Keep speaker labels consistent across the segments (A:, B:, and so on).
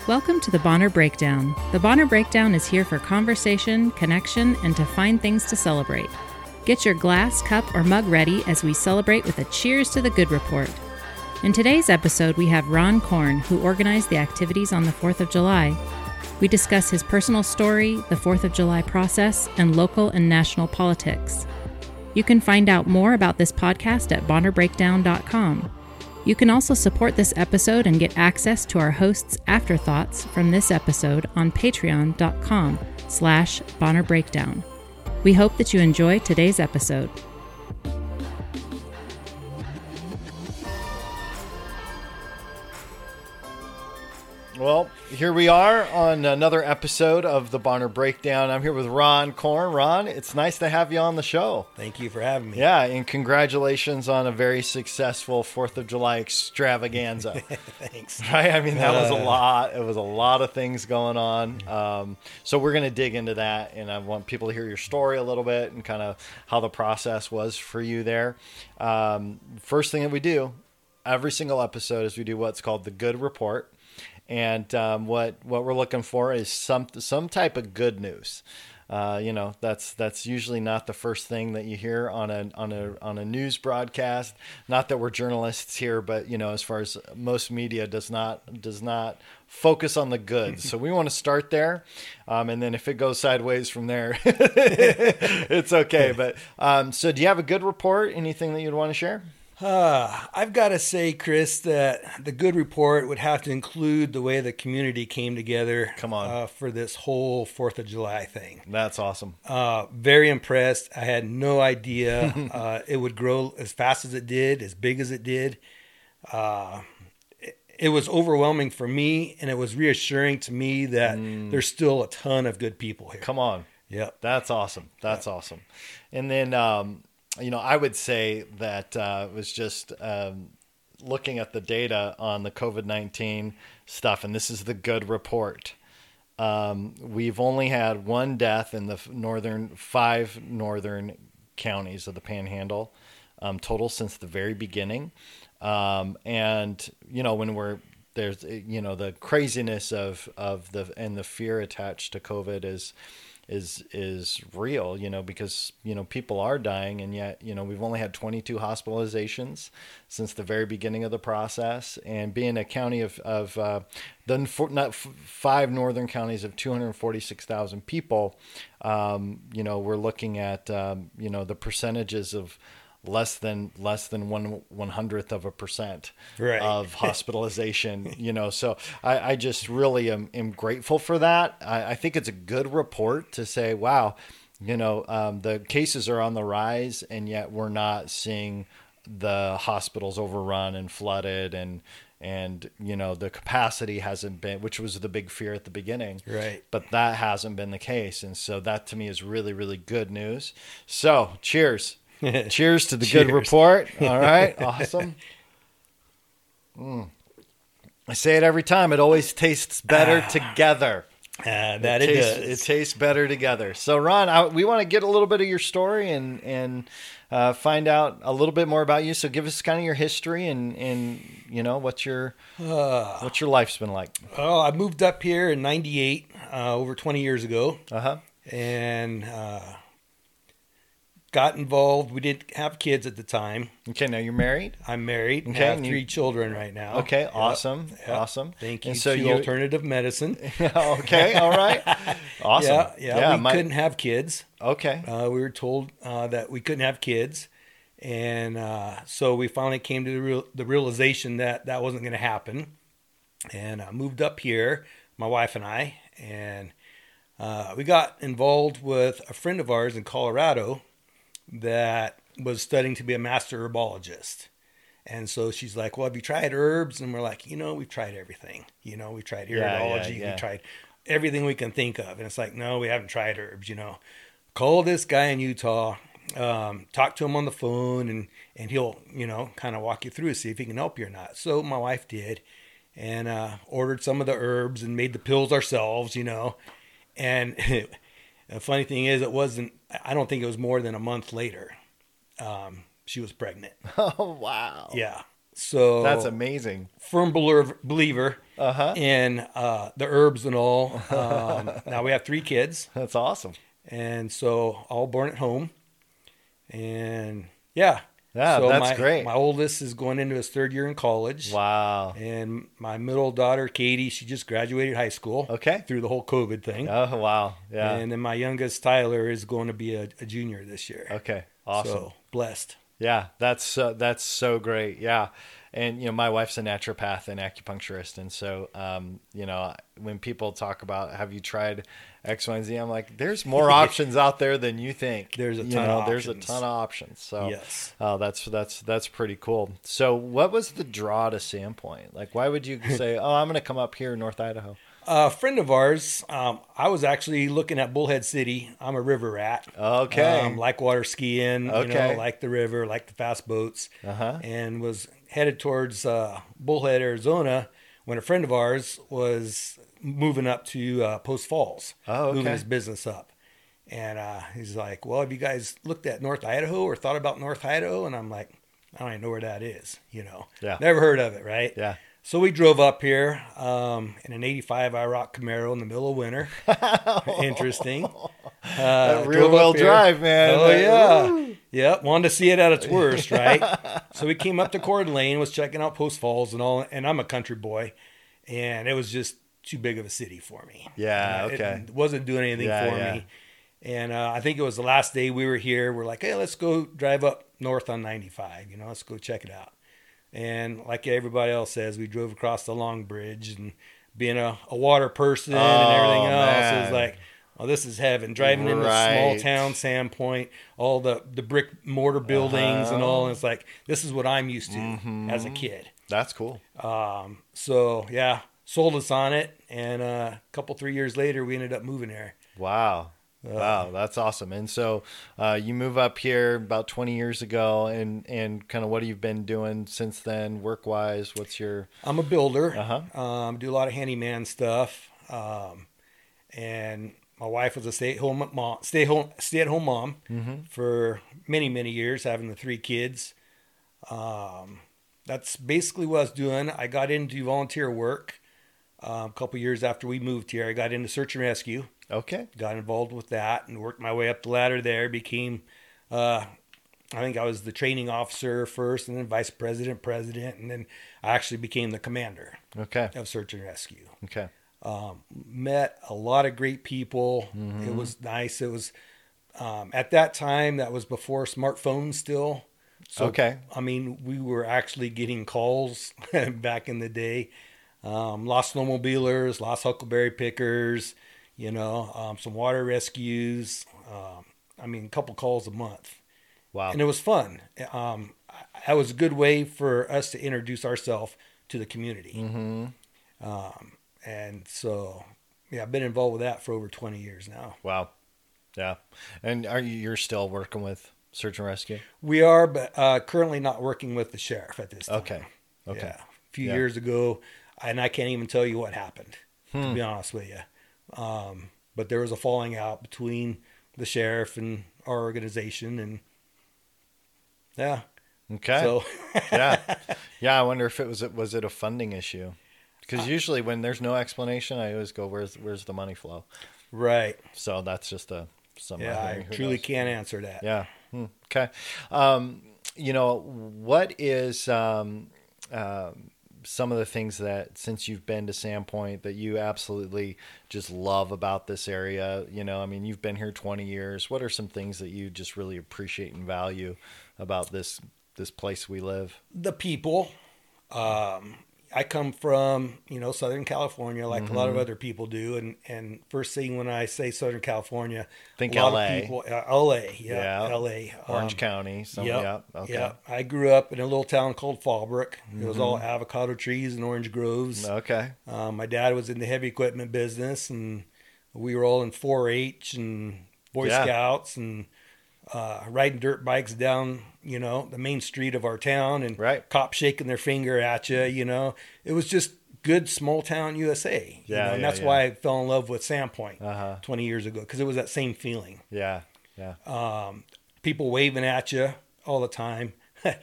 A: Welcome to the Bonner Breakdown. The Bonner Breakdown is here for conversation, connection, and to find things to celebrate. Get your glass, cup, or mug ready as we celebrate with a cheers to the good report. In today's episode, we have Ron Korn, who organized the activities on the 4th of July. We discuss his personal story, the 4th of July process, and local and national politics. You can find out more about this podcast at bonnerbreakdown.com. You can also support this episode and get access to our hosts' afterthoughts from this episode on patreon.com/bonnerbreakdown. We hope that you enjoy today's episode.
B: Well, here we are on another episode of the Bonner Breakdown. I'm here with Ron Korn. Ron, it's nice to have you on the show.
C: Thank you for having me.
B: Yeah, and congratulations on a very successful 4th of July extravaganza.
C: Thanks.
B: Right? I mean, that was a lot. It was a lot of things going on. So we're going to dig into that, and I want people to hear your story a little bit and kind of how the process was for you there. First thing that we do every single episode is we do what's called the Good Report. And what we're looking for is some type of good news. That's usually not the first thing that you hear on a news broadcast. Not that we're journalists here, but as far as most media does not focus on the goods. So we want to start there, and then if it goes sideways from there, it's okay. But so do you have a good report? Anything that you'd want to share?
C: I've got to say, Chris, that the good report would have to include the way the community came together.
B: Come on.
C: For this whole 4th of July thing.
B: That's awesome.
C: Very impressed. I had no idea it would grow as fast as it did, as big as it did. It was overwhelming for me, and it was reassuring to me that there's still a ton of good people here.
B: Come on.
C: Yep.
B: That's awesome. That's awesome. And then, I would say that it was just looking at the data on the COVID-19 stuff, and this is the good report. We've only had one death in the five northern counties of the Panhandle total since the very beginning. When there's the craziness of the fear attached to COVID is real, because, people are dying, and yet, we've only had 22 hospitalizations since the very beginning of the process. And being a county of five northern counties of 246,000 people, we're looking at, the percentages of less than 1/100%
C: right.
B: of hospitalization, so I just really am grateful for that. I think it's a good report to say, wow, the cases are on the rise, and yet we're not seeing the hospitals overrun and flooded, and the capacity hasn't been, which was the big fear at the beginning,
C: right?
B: But that hasn't been the case. And so that to me is really, really good news. So cheers. Cheers to the good report. All right. Awesome. I say it every time. It always tastes better together.
C: It
B: tastes better together. So Ron, we want to get a little bit of your story and find out a little bit more about you. So give us kind of your history and what your life's been like.
C: Oh, I moved up here in 98, over 20 years ago. And got involved. We didn't have kids at the time.
B: Okay, now you're married?
C: I'm married.
B: Okay,
C: I have 3 children right now.
B: Okay,
C: yep.
B: Awesome.
C: Yep.
B: Awesome.
C: Thank you to alternative medicine.
B: Okay, all right. Awesome.
C: Yeah, we couldn't have kids.
B: Okay.
C: We were told that we couldn't have kids. And so we finally came to the realization that wasn't going to happen. And I moved up here, my wife and I, and we got involved with a friend of ours in Colorado that was studying to be a master herbologist. And so she's like, well, have you tried herbs? And we're like, we've tried everything. We've tried iridology.
B: Yeah.
C: We've tried everything we can think of. And it's like, no, we haven't tried herbs. Call this guy in Utah, talk to him on the phone, and he'll, kind of walk you through, see if he can help you or not. So my wife did, and ordered some of the herbs and made the pills ourselves, And the funny thing is, I don't think it was more than a month later, she was pregnant.
B: Oh, wow.
C: Yeah. So
B: That's amazing.
C: Firm believer in the herbs and all. Now we have 3 kids,
B: That's awesome.
C: and so all born at home. And yeah,
B: Yeah,
C: so
B: that's great.
C: My oldest is going into his 3rd year in college.
B: Wow.
C: And my middle daughter, Katie, she just graduated high school.
B: Okay.
C: Through the whole COVID thing.
B: Oh, wow. Yeah.
C: And then my youngest, Tyler, is going to be a junior this year.
B: Okay. Awesome.
C: So blessed.
B: Yeah, that's so great. Yeah. And, my wife's a naturopath and acupuncturist. And so, when people talk about, have you tried X, Y, and Z? I'm like, there's more options out there than you think.
C: There's a ton of options.
B: There's a ton of options. So,
C: yes.
B: That's pretty cool. So what was the draw to Sandpoint? Like, why would you say, oh, I'm going to come up here in North Idaho?
C: A friend of ours, I was actually looking at Bullhead City. I'm a river rat.
B: Okay.
C: Like water skiing,
B: Okay.
C: like the river, like the fast boats.
B: Uh-huh.
C: And was headed towards Bullhead, Arizona, when a friend of ours was moving up to Post Falls,
B: Oh, okay.
C: moving his business up. And he's like, well, have you guys looked at North Idaho or thought about North Idaho? And I'm like, I don't even know where that is,
B: Yeah.
C: Never heard of it, right?
B: Yeah.
C: So we drove up here in an 85 IROC Camaro in the middle of winter. Interesting.
B: Real wheel drive, man.
C: Oh, yeah. Woo. Yeah, wanted to see it at its worst, right? So we came up to Coeur d'Alene, was checking out Post Falls and all, and I'm a country boy, and it was just too big of a city for me.
B: Yeah, okay.
C: It wasn't doing anything for me. And I think it was the last day we were here. We're like, hey, let's go drive up north on 95. Let's go check it out. And like everybody else says, we drove across the Long Bridge, and being a water person and everything else,
B: man.
C: it was like, oh, this is heaven. Driving into small town Sandpoint, all the brick mortar buildings and all. And it's like, this is what I'm used to as a kid.
B: That's cool.
C: So, yeah, sold us on it. And a couple, 3 years later, we ended up moving here.
B: Wow. Wow, that's awesome. And so you move up here about 20 years ago, and kind of what have you been doing since then, work-wise? What's your...
C: I'm a builder.
B: Uh-huh.
C: Do a lot of handyman stuff. And my wife was a stay-at-home mom for many, many years, having the 3 kids. That's basically what I was doing. I got into volunteer work a couple years after we moved here. I got into search and rescue.
B: Okay.
C: Got involved with that and worked my way up the ladder there. Became, I think I was the training officer first, and then vice president, and then I actually became the commander of search and rescue.
B: Okay.
C: Met a lot of great people. It was nice. It was, at that time, that was before smartphones still. So, I mean, we were actually getting calls back in the day. Lost snowmobilers, lost huckleberry pickers, some water rescues. I mean, a couple calls a month.
B: Wow.
C: And it was fun. That was a good way for us to introduce ourselves to the community. And so, yeah, I've been involved with that for over 20 years now.
B: Wow. Yeah. And you're still working with search and rescue?
C: We are, but currently not working with the sheriff at this time.
B: Okay.
C: Yeah. A few years ago, and I can't even tell you what happened, to be honest with you. But there was a falling out between the sheriff and our organization, and yeah.
B: Okay.
C: So
B: yeah. I wonder if was it a funding issue? Because usually when there's no explanation, I always go, "Where's the money flow?"
C: Right.
B: So that's just something.
C: Yeah, I truly can't answer that.
B: Yeah. Okay. What is some of the things that, since you've been to Sandpoint, that you absolutely just love about this area? I mean, you've been here 20 years. What are some things that you just really appreciate and value about this place we live?
C: The people. I come from, Southern California, like a lot of other people do. And first thing when I say Southern California,
B: think
C: a lot
B: LA.
C: of people, LA. Yeah. LA.
B: Orange County. Okay.
C: Yeah. I grew up in a little town called Fallbrook. It was all avocado trees and orange groves.
B: Okay.
C: My dad was in the heavy equipment business, and we were all in 4-H and Boy Scouts and riding dirt bikes down, the main street of our town, and cops shaking their finger at you, It was just good small town USA. And that's why I fell in love with Sandpoint 20 years ago, because it was that same feeling.
B: Yeah.
C: People waving at you all the time.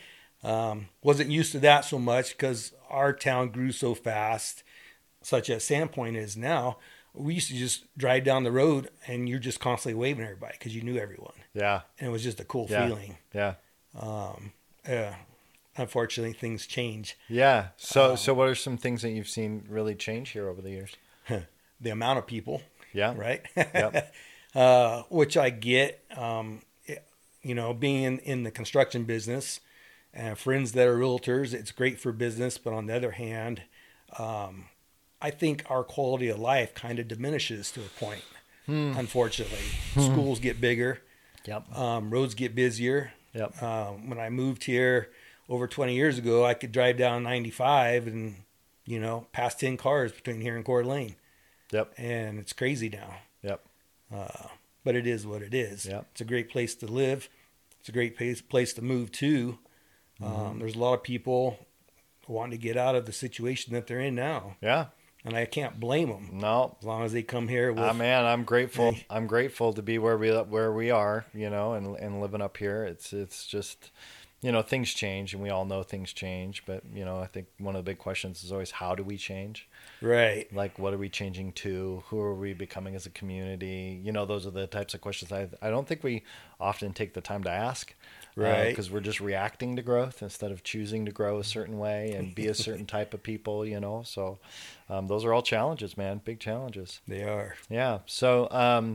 C: Wasn't used to that so much because our town grew so fast, such as Sandpoint is now. We used to just drive down the road and you're just constantly waving at everybody because you knew everyone.
B: Yeah.
C: And it was just a cool
B: Yeah.
C: feeling.
B: Yeah.
C: Unfortunately, things change.
B: Yeah. So what are some things that you've seen really change here over the years?
C: The amount of people,
B: Yeah.
C: right?
B: Yep.
C: Which I get, being in the construction business and friends that are realtors, it's great for business. But on the other hand, I think our quality of life kind of diminishes to a point, unfortunately. Schools get bigger.
B: Yep.
C: Roads get busier.
B: Yep.
C: When I moved here over 20 years ago, I could drive down 95 and, pass 10 cars between here and Coeur d'Alene.
B: Yep.
C: And it's crazy now.
B: Yep.
C: But it is what it is.
B: Yep.
C: It's a great place to live. It's a great place to move to. There's a lot of people wanting to get out of the situation that they're in now.
B: Yeah.
C: And I can't blame them.
B: No.
C: As long as they come here with...
B: Man, I'm grateful.
C: Hey.
B: I'm grateful to be where we are, and living up here. It's just, things change, and we all know things change. But I think one of the big questions is always, how do we change?
C: Right.
B: Like, what are we changing to? Who are we becoming as a community? Those are the types of questions I don't think we often take the time to ask.
C: Right.
B: Because we're just reacting to growth instead of choosing to grow a certain way and be a certain type of people, So those are all challenges, man. Big challenges.
C: They are.
B: Yeah. So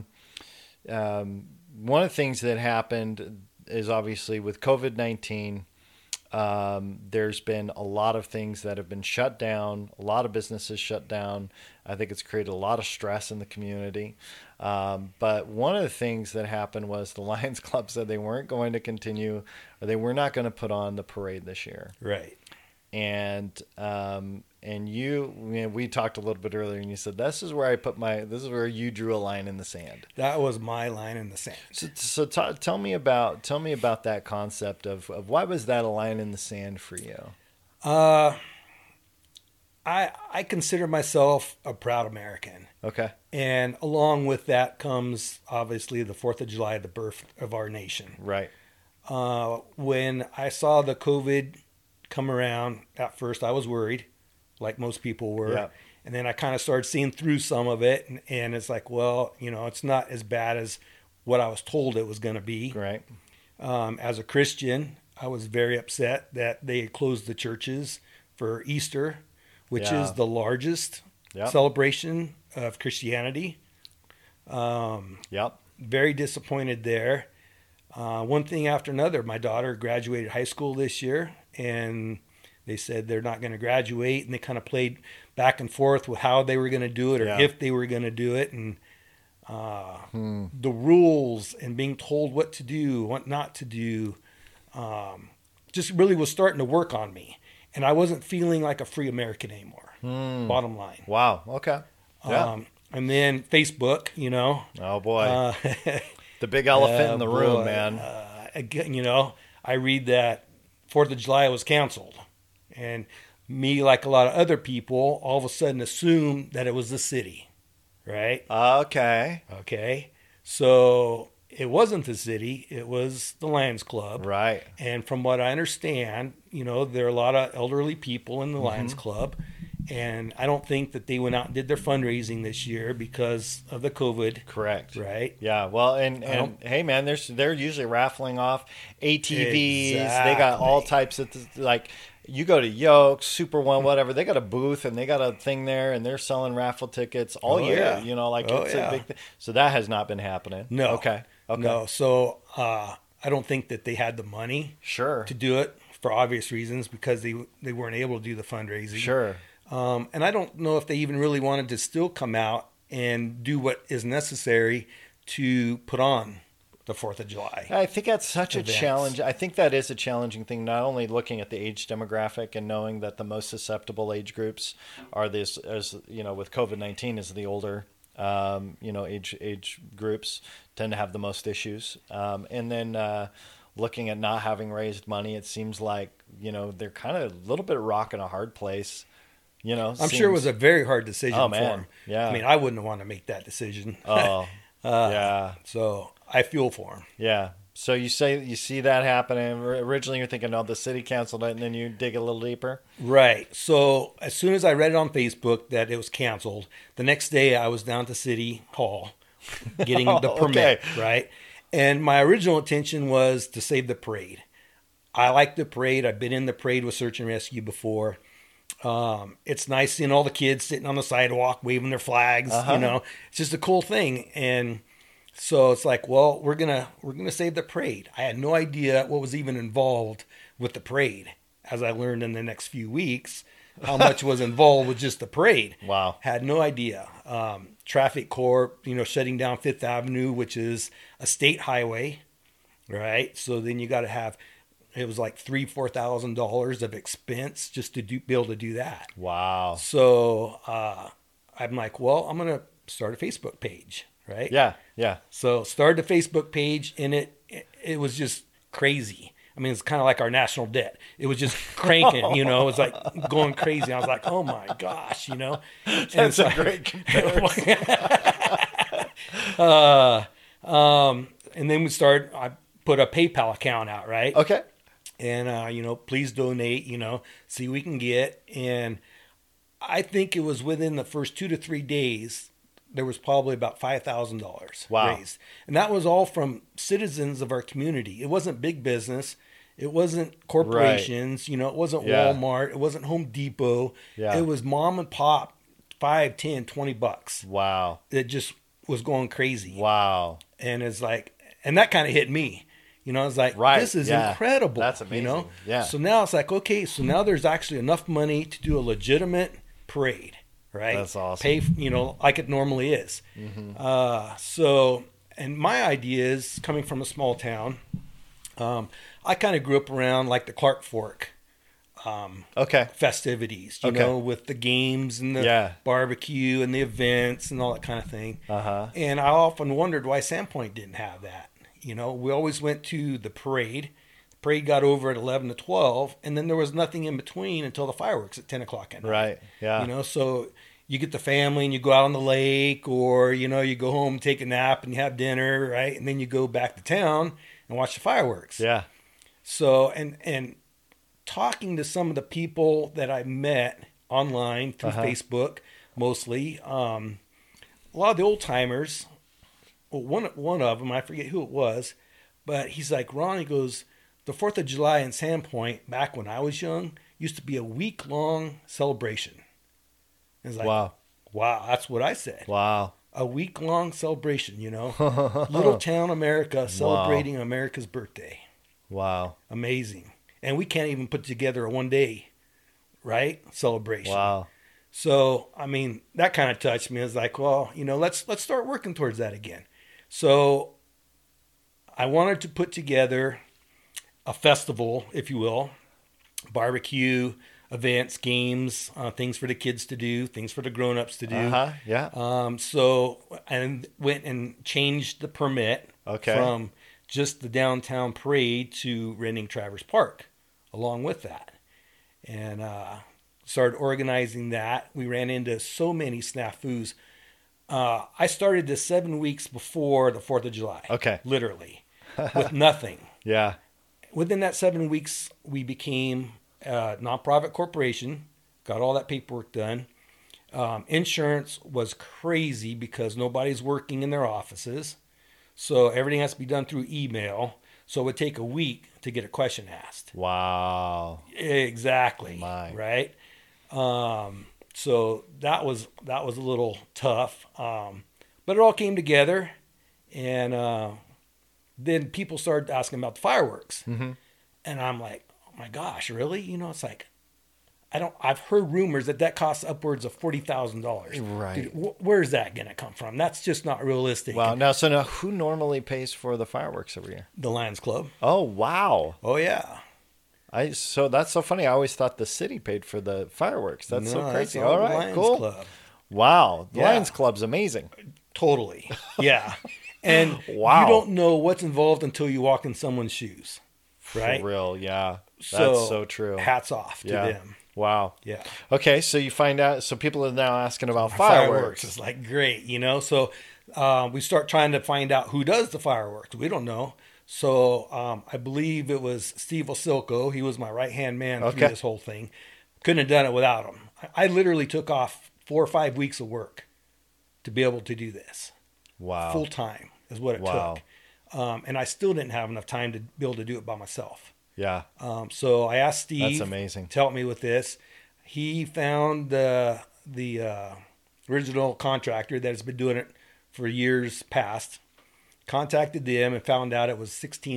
B: one of the things that happened is obviously with COVID-19, there's been a lot of things that have been shut down, a lot of businesses shut down. I think it's created a lot of stress in the community. But one of the things that happened was the Lions Club said they weren't going to continue, or they were not going to put on the parade this year.
C: Right.
B: And we talked a little bit earlier, and you said this is where you drew a line in the sand.
C: That was my line in the sand.
B: So tell me about that concept of why was that a line in the sand for you?
C: I consider myself a proud American.
B: Okay.
C: And along with that comes obviously the 4th of July, the birth of our nation.
B: Right.
C: When I saw the COVID come around, at first I was worried, like most people were.
B: Yeah.
C: And then I kind of started seeing through some of it. And it's like, well, it's not as bad as what I was told it was going to be.
B: Right.
C: As a Christian, I was very upset that they had closed the churches for Easter, which is the largest celebration of Christianity. Very disappointed there. One thing after another. My daughter graduated high school this year, and they said they're not going to graduate, and they kind of played back and forth with how they were going to do it or if they were going to do it, and the rules and being told what to do, what not to do, just really was starting to work on me. And I wasn't feeling like a free American anymore, bottom line.
B: Wow. Okay. Yeah.
C: And then Facebook,
B: Oh, boy. The big elephant in the room, man.
C: Again, I read that 4th of July was canceled. And me, like a lot of other people, all of a sudden assumed that it was the city, right?
B: Okay.
C: So it wasn't the city. It was the Lions Club.
B: Right.
C: And from what I understand, there are a lot of elderly people in the Lions Club. And I don't think that they went out and did their fundraising this year because of the COVID.
B: Correct.
C: Right.
B: Yeah. Well, and hey, man, they're usually raffling off ATVs.
C: Exactly.
B: They got all types of you go to Yoke, Super One, whatever. They got a booth and they got a thing there, and they're selling raffle tickets all year.
C: Yeah.
B: It's a big thing. So that has not been happening.
C: No.
B: Okay.
C: No. So I don't think that they had the money.
B: Sure.
C: To do it for obvious reasons because they weren't able to do the fundraising.
B: Sure.
C: And I don't know if they even really wanted to still come out and do what is necessary to put on the 4th of July.
B: I think that's such
C: events.
B: a challenge. I think that is a challenging thing, not only looking at the age demographic and knowing that the most susceptible age groups are this, as with COVID-19 is the older, age groups tend to have the most issues. And then looking at not having raised money, it seems like, they're kind of a little bit rocking a hard place.
C: I'm sure it was a very hard decision for him.
B: Yeah.
C: I mean, I wouldn't want to make that decision.
B: Oh, yeah.
C: So I feel for him.
B: Yeah. So you say you see that happening. Originally, you're thinking, "Oh, the city canceled it," and then you dig a little deeper.
C: Right. So as soon as I read it on Facebook that it was canceled, the next day I was down to City Hall getting the permit.
B: Okay.
C: Right. And my original intention was to save the parade. I like the parade. I've been in the parade with Search and Rescue before. It's nice seeing all the kids sitting on the sidewalk waving their flags. You know, it's just a cool thing. And so it's like, well, we're gonna save the parade. I had no idea what was even involved with the parade, as I learned in the next few weeks how much was involved with just the parade.
B: Wow.
C: Had no idea. Traffic Corp, shutting down Fifth Avenue, which is a state highway, right? So then you got to have, it was like $3,000-$4,000 of expense just to be able to do that.
B: Wow.
C: So I'm like, well, I'm gonna start a Facebook page, right?
B: Yeah. Yeah.
C: So started a Facebook page, and it was just crazy. I mean, it's kind of like our national debt. It was just cranking, it was like going crazy. I was like, oh my gosh,
B: That's a great comparison.
C: And then I put a PayPal account out, right?
B: Okay.
C: And, please donate, see what we can get. And I think it was within the first 2 to 3 days, there was probably about $5,000
B: Wow.
C: raised. And that was all from citizens of our community. It wasn't big business. It wasn't corporations, it wasn't Walmart. It wasn't Home Depot.
B: Yeah.
C: It was mom and pop, $5, $10, $20.
B: Wow.
C: It just was going crazy.
B: Wow.
C: And it's like, and that kind of hit me. I was like,
B: Right,
C: this is
B: yeah.
C: incredible.
B: That's amazing. Yeah.
C: So now it's like, okay, so now there's actually enough money to do a legitimate parade, right?
B: That's awesome.
C: Pay, like it normally is. So, and my idea is coming from a small town. I kind of grew up around like the Clark Fork
B: Okay.
C: festivities,
B: Okay.
C: with the games and the barbecue and the events and all that kind of thing. And I often wondered why Sandpoint didn't have that. We always went to the parade. The parade got over at 11 to 12, and then there was nothing in between until the fireworks at 10 o'clock at night.
B: Right. Yeah.
C: So you get the family and you go out on the lake, or, you go home, take a nap, and you have dinner, right? And then you go back to town and watch the fireworks.
B: Yeah.
C: So, and talking to some of the people that I met online through Facebook, mostly, a lot of the old timers, well, one of them, I forget who it was, but he's like, Ron, he goes, the 4th of July in Sandpoint, back when I was young, used to be a week-long celebration. And it's like, wow, that's what I said.
B: Wow.
C: A week-long celebration, Little town America celebrating America's birthday.
B: Wow.
C: Amazing. And we can't even put together a one-day, right, celebration.
B: Wow.
C: So, I mean, that kind of touched me. It's like, well, let's start working towards that again. So I wanted to put together a festival, if you will, barbecue, events, games, things for the kids to do, things for the grown-ups to do.
B: Yeah.
C: So, and went and changed the permit from just the downtown parade to renting Traverse Park along with that. And started organizing that. We ran into so many snafus. I started this 7 weeks before the 4th of July.
B: Okay.
C: Literally. With nothing.
B: Yeah.
C: Within that 7 weeks, we became a nonprofit corporation, got all that paperwork done. Insurance was crazy because nobody's working in their offices. So everything has to be done through email. So it would take a week to get a question asked.
B: Wow.
C: Exactly.
B: My.
C: Right. So that was a little tough. But it all came together, and then people started asking about the fireworks. And I'm like, oh my gosh, really? It's like, I've heard rumors that costs upwards of $40,000.
B: Right.
C: Dude, where's that going to come from? That's just not realistic.
B: Wow. Now who normally pays for the fireworks every year?
C: The Lions Club.
B: Oh, wow.
C: Oh, yeah.
B: So that's so funny. I always thought the city paid for the fireworks. That's so crazy.
C: All
B: All right,
C: Lions
B: cool.
C: Club.
B: Wow. The
C: Yeah.
B: Lions Club's amazing.
C: Totally. Yeah. And
B: Wow.
C: you don't know what's involved until you walk in someone's shoes. Right?
B: For real, yeah.
C: So,
B: That's so true.
C: Hats off to
B: Yeah.
C: them.
B: Wow.
C: Yeah.
B: Okay, so you find out. So people are now asking about fireworks.
C: It's like great, So we start trying to find out who does the fireworks. We don't know. So I believe it was Steve Osilko. He was my right-hand man through
B: Okay.
C: this whole thing. Couldn't have done it without him. I literally took off 4 or 5 weeks of work to be able to do this.
B: Wow.
C: Full time is what it
B: Wow.
C: took. And I still didn't have enough time to be able to do it by myself.
B: Yeah.
C: So I asked Steve
B: That's amazing.
C: to help me with this. He found the original contractor that has been doing it for years past, contacted them and found out it was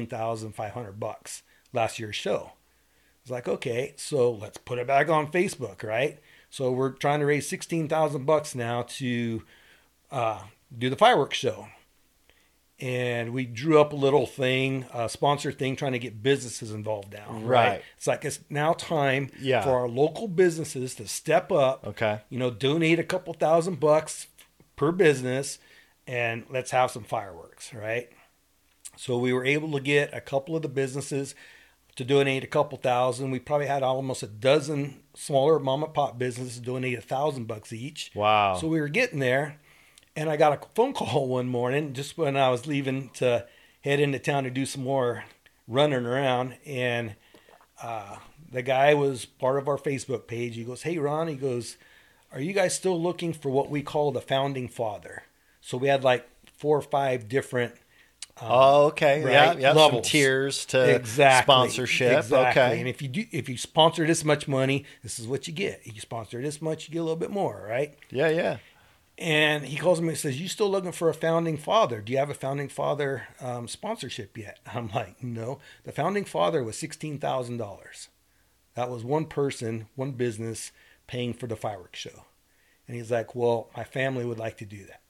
C: $16,500 last year's show. I was like, okay, so let's put it back on Facebook, right? So we're trying to raise $16,000 now to do the fireworks show. And we drew up a little thing, a sponsor thing, trying to get businesses involved now.
B: Right.
C: It's like it's now time
B: Yeah.
C: for our local businesses to step up.
B: Okay.
C: Donate a couple $1,000 per business, and let's have some fireworks, right? So we were able to get a couple of the businesses to donate a couple thousand. We probably had almost a dozen smaller mom and pop businesses donate $1,000 each.
B: Wow.
C: So we were getting there. And I got a phone call one morning just when I was leaving to head into town to do some more running around. And the guy was part of our Facebook page. He goes, "Hey, Ron," he goes, "are you guys still looking for what we call the founding father?" So we had like 4 or 5 different
B: Oh, okay.
C: right,
B: Yeah. Some
C: levels.
B: tiers to
C: Exactly.
B: sponsorship.
C: Exactly.
B: Okay.
C: And if you sponsor this much money, this is what you get. If you sponsor this much, you get a little bit more, right?
B: Yeah. Yeah.
C: And he calls me and says, "You still looking for a founding father? Do you have a founding father sponsorship yet?" I'm like, "No." The founding father was $16,000. That was one person, one business paying for the fireworks show. And he's like, "Well, my family would like to do that."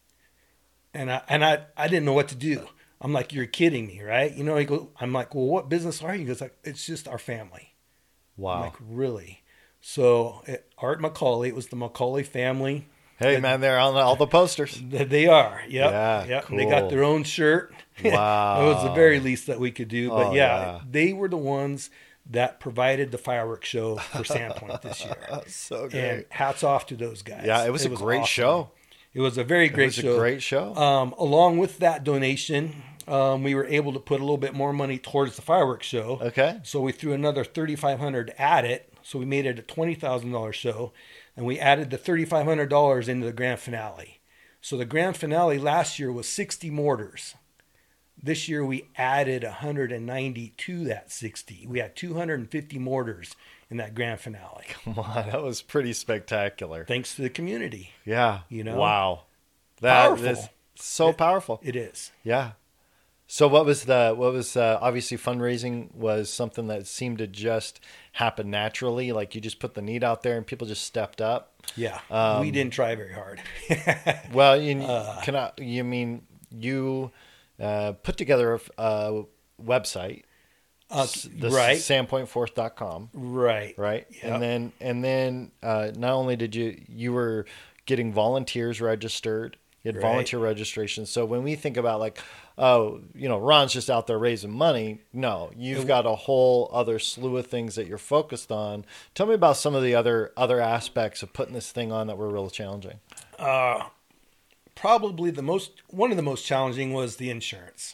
C: And I didn't know what to do. I'm like, "You're kidding me, right?" I'm like, "Well, what business are you?" He goes like, "It's just our family." I'm
B: Wow.
C: like, "Really?" So Art Macaulay, it was the Macaulay family.
B: Hey, man, they're on all the posters.
C: They are. Yep.
B: Yeah,
C: Yep.
B: cool.
C: They got their own shirt.
B: Wow.
C: It was the very least that we could do. But
B: Oh,
C: yeah,
B: yeah.
C: they were the ones that provided the fireworks show for Sandpoint this year.
B: So great.
C: And hats off to those guys.
B: Yeah, it was a great
C: awesome.
B: show.
C: It was a very
B: It
C: great
B: was
C: show.
B: a great show.
C: Along with that donation, we were able to put a little bit more money towards the fireworks show.
B: Okay.
C: So we threw another $3,500 at it. So we made it a $20,000 show, and we added the $3,500 into the grand finale. So the grand finale last year was 60 mortars. This year we added 190 to that 60. We had 250 mortars in that grand finale.
B: Come on, that was pretty spectacular.
C: Thanks to the community.
B: Yeah.
C: Powerful.
B: Wow. That is so powerful.
C: It is.
B: Yeah. So what was obviously fundraising was something that seemed to just happen naturally. Like you just put the need out there and people just stepped up.
C: Yeah. We didn't try very hard.
B: Well, you put together a website,
C: right.
B: sandpointforth.com.
C: Right.
B: Right.
C: Yep.
B: And then not only did you were getting volunteers registered, you had
C: Right.
B: volunteer registration. So when we think about like, Ron's just out there raising money. No, you've got a whole other slew of things that you're focused on. Tell me about some of the other aspects of putting this thing on that were real challenging.
C: Probably one of the most challenging was the insurance.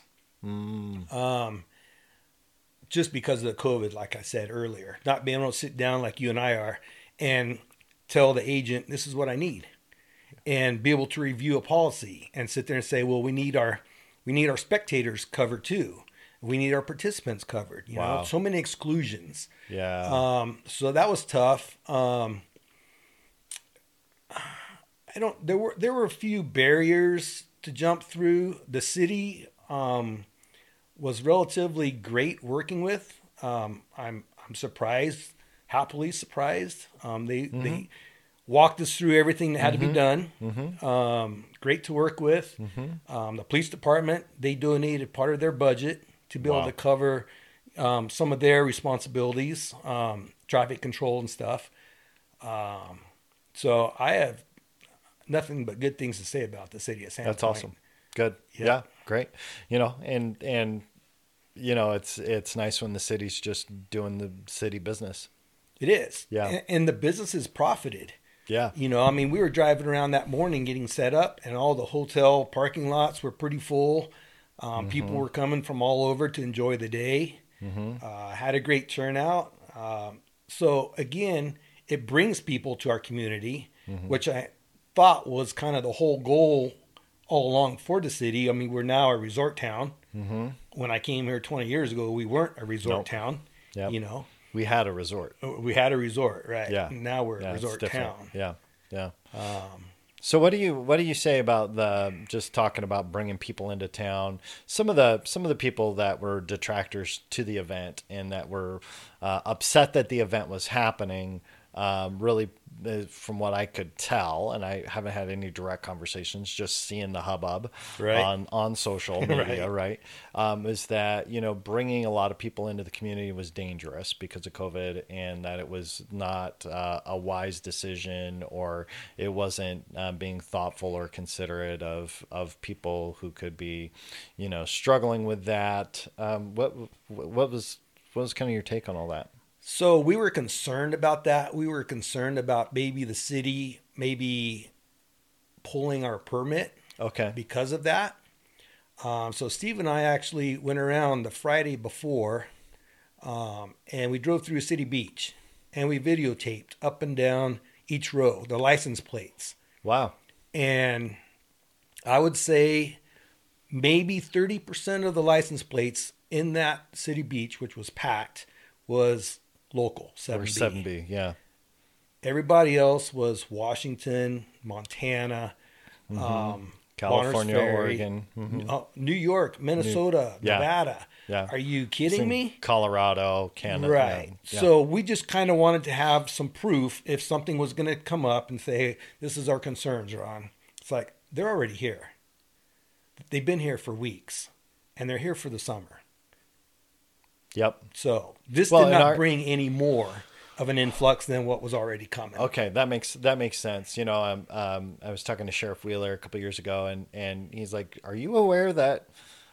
C: Just because of the COVID, like I said earlier, not being able to sit down like you and I are and tell the agent, this is what I need, and be able to review a policy and sit there and say, well, we need our spectators covered too. We need our participants covered. You
B: Wow.
C: know, so many exclusions.
B: Yeah.
C: So that was tough. There were a few barriers to jump through. The city was relatively great working with. I'm surprised, happily surprised. They walked us through everything that had to be done. Great to work with. The police department, they donated part of their budget to be able to cover some of their responsibilities, traffic control and stuff. So I have nothing but good things to say about the city of Sandpoint.
B: That's awesome. Good. Yeah. Great. And it's nice when the city's just doing the city business.
C: It is.
B: Yeah.
C: And the businesses profited.
B: Yeah.
C: We were driving around that morning getting set up, and all the hotel parking lots were pretty full. People were coming from all over to enjoy the day. Had a great turnout. So again, it brings people to our community, which I thought was kind of the whole goal all along for the city. I mean, we're now a resort town. When I came here 20 years ago, we weren't a resort town.
B: Yep.
C: You know,
B: We had a resort.
C: we had a resort, right?
B: Yeah.
C: Now we're a
B: It's
C: resort
B: different.
C: town.
B: Yeah. Yeah. So what do you say about just talking about bringing people into town? Some of the people that were detractors to the event and that were upset that the event was happening, really, from what I could tell, and I haven't had any direct conversations, just seeing the hubbub on social media, right? Is that, bringing a lot of people into the community was dangerous because of COVID, and that it was not a wise decision, or it wasn't being thoughtful or considerate of people who could be, struggling with that. What was kind of your take on all that?
C: So we were concerned about that. We were concerned about maybe the city pulling our permit because of that. So Steve and I actually went around the Friday before, and we drove through City Beach, and we videotaped up and down each row, the license plates.
B: Wow.
C: And I would say maybe 30% of the license plates in that City Beach, which was packed, was local, 7B.
B: Or 7B, yeah.
C: Everybody else was Washington, Montana,
B: California,
C: Ferry,
B: Oregon,
C: New York, Minnesota, Nevada.
B: Yeah.
C: Are you kidding me?
B: Colorado, Canada.
C: Right.
B: Yeah.
C: So we just kind of wanted to have some proof if something was going to come up and say, hey, this is our concerns, Ron. It's like, they're already here. They've been here for weeks, and they're here for the summer.
B: Yep.
C: So this did not bring any more of an influx than what was already coming.
B: Okay, that makes sense. I was talking to Sheriff Wheeler a couple years ago, and he's like, "Are you aware that,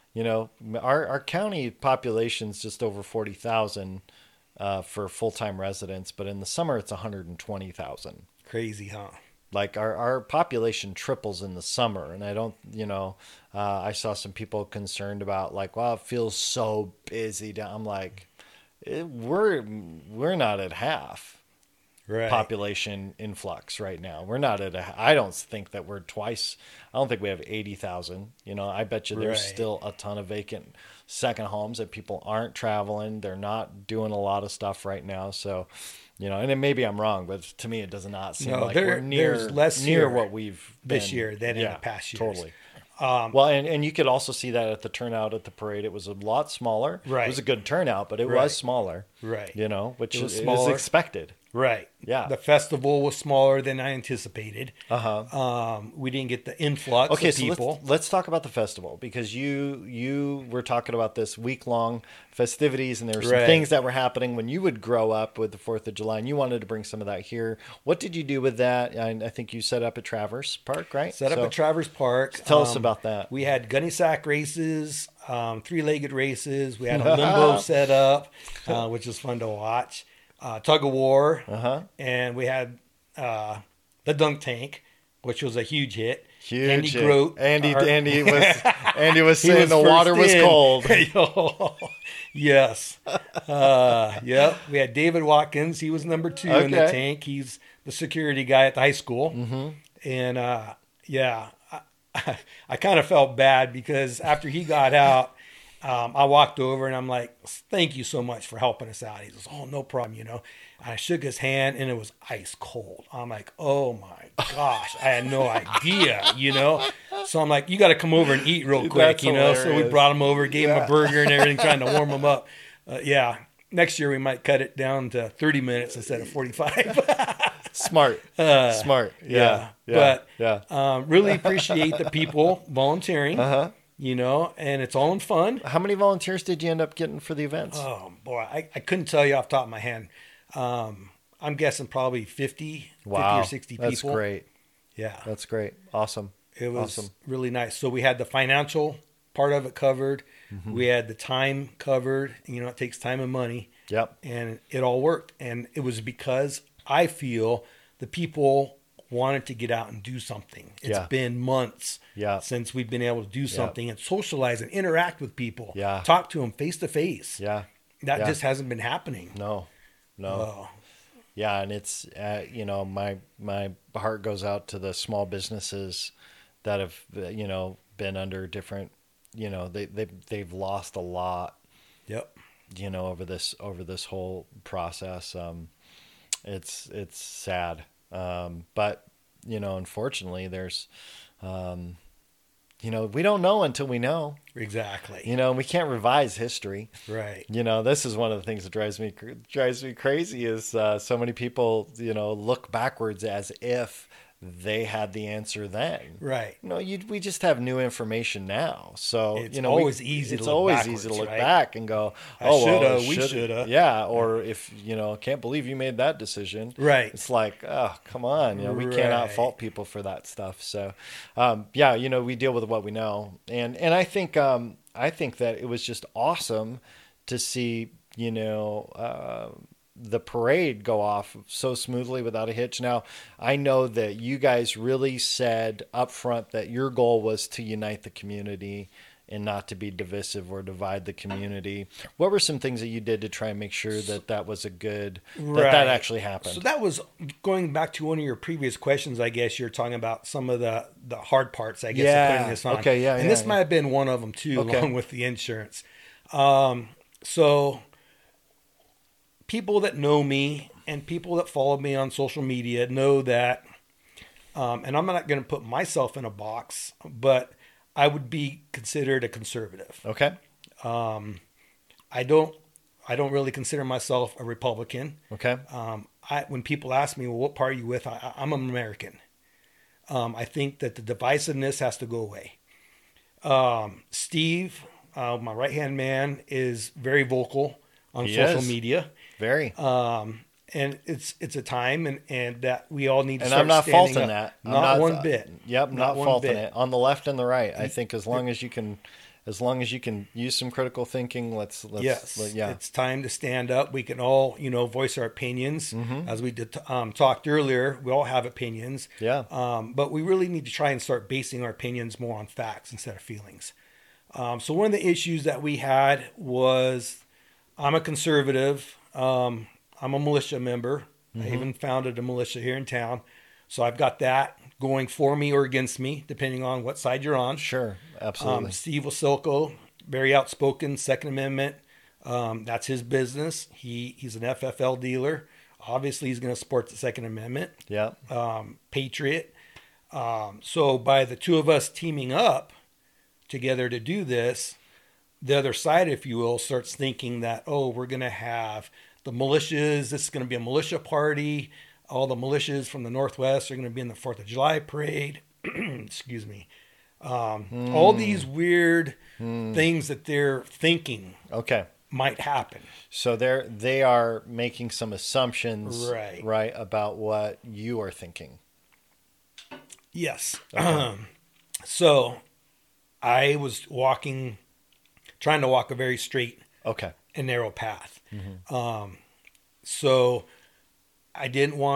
B: our county population's just over 40,000 for full-time residents, but in the summer it's 120,000.
C: Crazy, huh?
B: Like our population triples in the summer, and I don't, I saw some people concerned about like, wow, it feels so busy down. I'm like, we're not at half population influx right now. We're not at I don't think that we're twice. I don't think we have 80,000. I bet you there's still a ton of vacant second homes that people aren't traveling. They're not doing a lot of stuff right now. So, and maybe I'm wrong, but to me, it does not seem like we're near what we've been
C: this year than in the past years.
B: Totally. Well, and you could also see that at the turnout at the parade. It was a lot smaller.
C: Right.
B: It was a good turnout, but it was smaller.
C: Right.
B: Which
C: was
B: is expected.
C: Right.
B: Yeah.
C: The festival was smaller than I anticipated. We didn't get the influx of people.
B: So let's talk about the festival, because you were talking about this week-long festivities, and there were some things that were happening when you would grow up with the 4th of July, and you wanted to bring some of that here. What did you do with that? I think you set up at Traverse Park, right?
C: Set up at Traverse Park.
B: Tell us about that.
C: We had gunny sack races, 3-legged races. We had a limbo set up, which was fun to watch. Tug of war, and we had the dunk tank, which was a huge hit.
B: Andy hit.
C: Grote,
B: Andy was saying the water was cold.
C: Yes. Yep. We had David Watkins. He was number 2 in the tank. He's the security guy at the high school. And I kind of felt bad because after he got out, I walked over and I'm like, thank you so much for helping us out. He goes, oh, no problem, I shook his hand and it was ice cold. I'm like, oh my gosh, I had no idea, So I'm like, you got to come over and eat real quick, So we brought him over, gave him a burger and everything, trying to warm him up. Next year we might cut it down to 30 minutes instead of 45.
B: Smart. Yeah.
C: But really appreciate the people volunteering. And it's all in fun.
B: How many volunteers did you end up getting for the events?
C: Oh, boy. I couldn't tell you off the top of my head. I'm guessing probably 50 or 60 people.
B: That's great.
C: Yeah.
B: That's great. Awesome.
C: It was really nice. So we had the financial part of it covered. We had the time covered. It takes time and money.
B: Yep.
C: And it all worked. And it was because I feel the people wanted to get out and do something. It's
B: Yeah.
C: been months
B: Yeah.
C: since we've been able to do something and socialize and interact with people.
B: Yeah.
C: Talk to them face to face.
B: Yeah.
C: That
B: Yeah.
C: just hasn't been happening.
B: No.
C: Oh,
B: Yeah, and it's my heart goes out to the small businesses that have been under different they've lost a lot
C: yep.
B: over this whole process. It's sad, but unfortunately there's we don't know until we know.
C: Exactly.
B: We can't revise history.
C: Right.
B: This is one of the things that drives me crazy is so many people, look backwards as if they had the answer then.
C: Right.
B: We just have new information now. So,
C: It's always easy to look
B: back and go,
C: we shoulda.
B: Yeah. Or if, can't believe you made that decision.
C: Right.
B: It's like, oh, come on. We cannot fault people for that stuff. So, we deal with what we know. And I think that it was just awesome to see, the parade go off so smoothly without a hitch. Now, I know that you guys really said up front that your goal was to unite the community and not to be divisive or divide the community. What were some things that you did to try and make sure that was a good, that actually happened?
C: So that was going back to one of your previous questions. I guess you're talking about some of the hard parts, I guess, of putting this on.
B: Okay. Yeah.
C: And this might have been one of them too,
B: Okay.
C: along with the insurance. So people that know me and people that follow me on social media know that, and I'm not going to put myself in a box, but I would be considered a conservative.
B: Okay.
C: I don't really consider myself a Republican.
B: Okay.
C: When people ask me, well, what party are you with? I'm an American. I think that the divisiveness has to go away. Steve, my right-hand man, is very vocal on social media.
B: Very.
C: And it's a time and that we all need to
B: and
C: start
B: I'm not
C: standing
B: faulting
C: up.
B: that.
C: Not one bit.
B: Yep, not
C: one
B: faulting
C: bit.
B: it. On the left and the right, I think as long as you can use some critical thinking, let's yeah.
C: It's time to stand up. We can all, voice our opinions.
B: Mm-hmm.
C: As we did, talked earlier, we all have opinions.
B: Yeah.
C: But we really need to try and start basing our opinions more on facts instead of feelings. So one of the issues that we had was, I'm a conservative. I'm a militia member.
B: Mm-hmm.
C: I even founded a militia here in town. So I've got that going for me or against me, depending on what side you're on.
B: Sure, absolutely.
C: Steve Wasilko, very outspoken, Second Amendment. That's his business. He's an FFL dealer. Obviously, he's going to support the Second Amendment.
B: Yeah.
C: Patriot. So by the two of us teaming up together to do this, the other side, if you will, starts thinking that, we're going to have the militias. This is going to be a militia party. All the militias from the Northwest are going to be in the 4th of July parade. Excuse me. All these weird things that they're thinking might happen.
B: So they are making some assumptions
C: right
B: about what you are thinking.
C: Yes.
B: Okay.
C: So I was trying to walk a very straight and narrow path.
B: Mm-hmm.
C: So I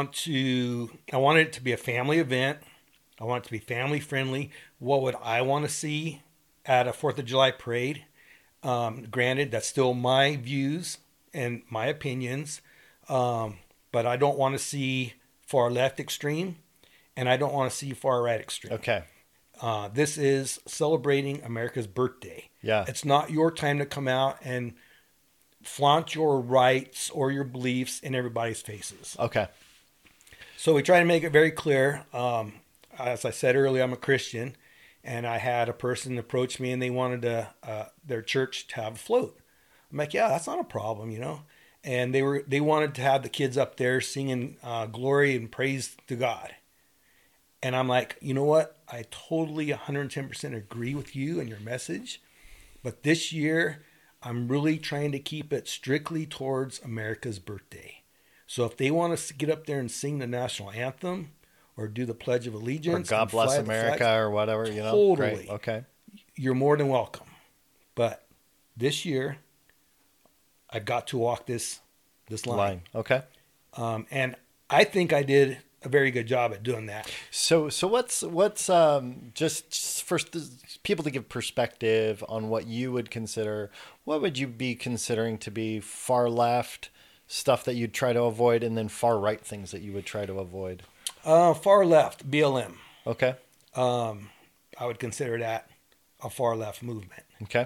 C: wanted it to be a family event. I want it to be family friendly. What would I want to see at a 4th of July parade? Granted, that's still my views and my opinions. But I don't want to see far left extreme and I don't want to see far right extreme.
B: Okay.
C: This is celebrating America's birthday.
B: Yeah.
C: It's not your time to come out and flaunt your rights or your beliefs in everybody's faces.
B: Okay.
C: So we try to make it very clear. As I said earlier, I'm a Christian, and I had a person approach me and they wanted their church to have a float. I'm like, yeah, that's not a problem, And they wanted to have the kids up there singing glory and praise to God. And I'm like, you know what? I totally 110% agree with you and your message. But this year, I'm really trying to keep it strictly towards America's birthday. So if they want us to get up there and sing the national anthem or do the Pledge of Allegiance,
B: or God Bless America or whatever,
C: totally.
B: Great. Okay.
C: You're more than welcome. But this year, I've got to walk this line.
B: Okay.
C: And I think I did a very good job at doing that.
B: So what's just for people to give perspective on what you would consider, what would you be considering to be far left stuff that you'd try to avoid, and then far right things that you would try to avoid?
C: Far left, BLM.
B: Okay.
C: I would consider that a far left movement.
B: Okay.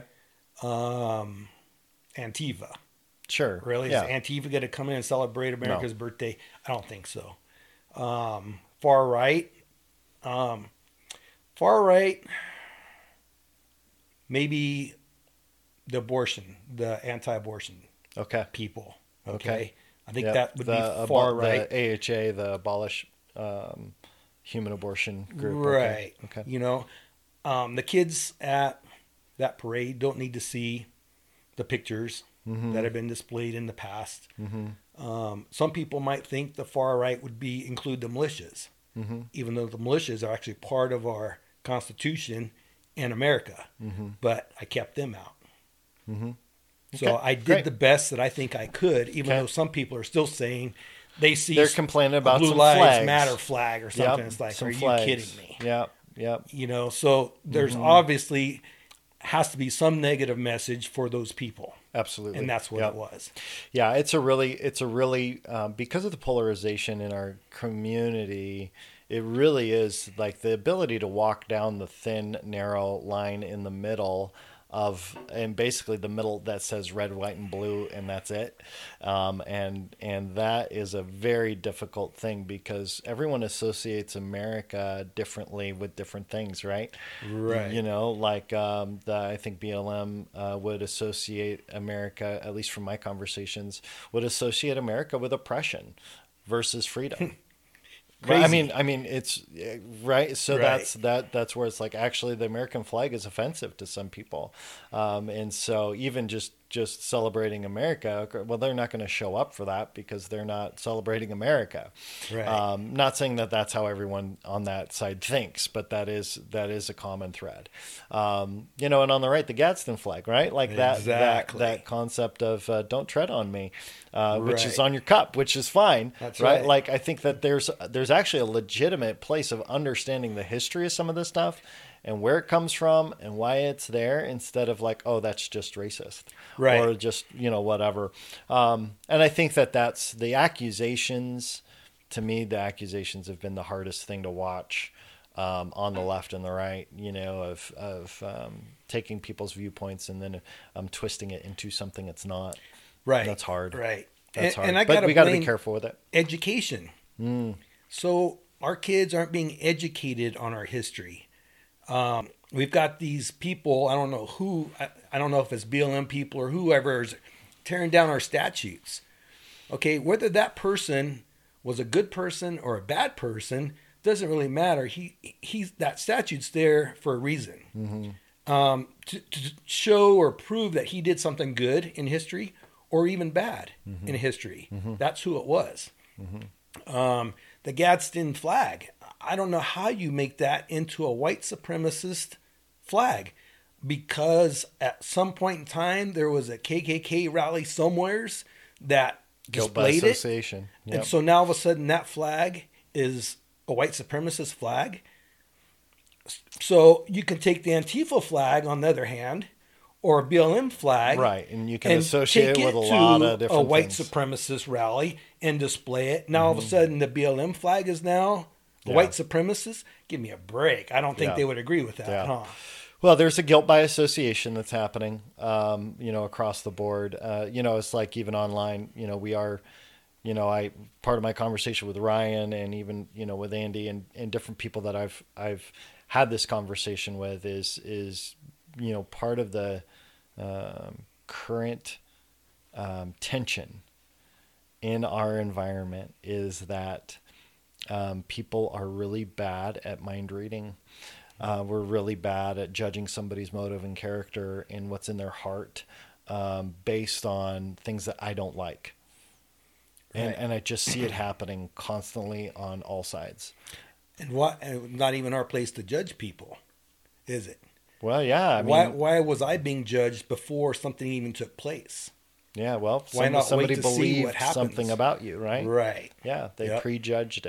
C: Antifa.
B: Sure.
C: Really?
B: Yeah.
C: Is Antifa going to come in and celebrate America's birthday? I don't think so. Far right. Maybe the anti-abortion
B: Okay.
C: people.
B: Okay.
C: I think
B: Yep.
C: that would be far right.
B: The AHA, the Abolish Human Abortion Group.
C: Right.
B: Okay.
C: You know, the kids at that parade don't need to see the pictures that have been displayed in the past. Some people might think the far right would include the militias, even though the militias are actually part of our Constitution in America. But I kept them out. So
B: Okay,
C: I did
B: great.
C: the best that I think I could, even though some people are still saying
B: they're complaining about
C: Blue
B: some
C: Lives
B: flags.
C: Matter flag or something.
B: Yep,
C: It's like,
B: some
C: are
B: flags.
C: you kidding me?
B: Yep.
C: You know, so there's obviously has to be some negative message for those people.
B: Absolutely.
C: And that's what
B: Yep.
C: it was.
B: Yeah, it's a really because of the polarization in our community, it really is like the ability to walk down the thin, narrow line in the middle and basically the middle that says red, white, and blue, and that's it. And that is a very difficult thing because everyone associates America differently with different things, right?
C: Right.
B: You know, like I think BLM would associate America, at least from my conversations, would associate America with oppression versus freedom.
C: Crazy.
B: I mean, it's right. So
C: Right.
B: that's where it's like actually the American flag is offensive to some people, and so even just celebrating America, well, they're not going to show up for that because they're not celebrating America.
C: Right.
B: Not saying that that's how everyone on that side thinks, but that is a common thread. You know, and on the right, the Gadsden flag, right? Like
C: Exactly.
B: that concept of don't tread on me, which is
C: Right.
B: on your cup, which is fine.
C: That's
B: right.
C: right.
B: Like I think that there's actually a legitimate place of understanding the history of some of this stuff and where it comes from and why it's there instead of like, oh, that's just racist.
C: Right.
B: Or just, you know, whatever. And I think that that's the accusations. To me, the accusations have been the hardest thing to watch on the left and the right, you know, of taking people's viewpoints and then twisting it into something it's not.
C: Right.
B: That's hard.
C: Right.
B: That's hard.
C: And I
B: But we got to be
C: blame
B: careful with it.
C: education. So our kids aren't being educated on our history. We've got these people, I don't know who, I don't know if it's BLM people or whoever is tearing down our statutes. Okay, whether that person was a good person or a bad person doesn't really matter. That statute's there for a reason. To show or prove that he did something good in history or even bad in history. That's who it was. The Gadsden flag. I don't know how you make that into a white supremacist flag because at some point in time there was a KKK rally somewheres that
B: Guilt by
C: displayed it.
B: association. Yep.
C: And so now all of a sudden that flag is a white supremacist flag. So you can take the Antifa flag on the other hand or a BLM flag.
B: Right, and you can associate
C: take
B: it with a
C: to
B: lot of different
C: a white
B: things.
C: supremacist rally and display it. Now all of a sudden the BLM flag is now a
B: Yeah.
C: white supremacist. Give me a break. I don't think
B: Yeah.
C: they would agree with that,
B: Yeah.
C: huh?
B: Well, there's a guilt by association that's happening, you know, across the board. You know, it's like even online, you know, we are, you know, part of my conversation with Ryan and even, you know, with Andy and different people that I've had this conversation with is, you know, part of the current tension in our environment is that people are really bad at mind reading. We're really bad at judging somebody's motive and character and what's in their heart based on things that I don't like.
C: Right.
B: And I just see it happening constantly on all sides.
C: And not even our place to judge people, is it?
B: Well, yeah. I mean,
C: Why was I being judged before something even took place?
B: yeah, well,
C: Why not
B: somebody
C: wait to see
B: believed
C: what happens?
B: something about you, right?
C: Right.
B: Yeah, they
C: Yep.
B: prejudged it.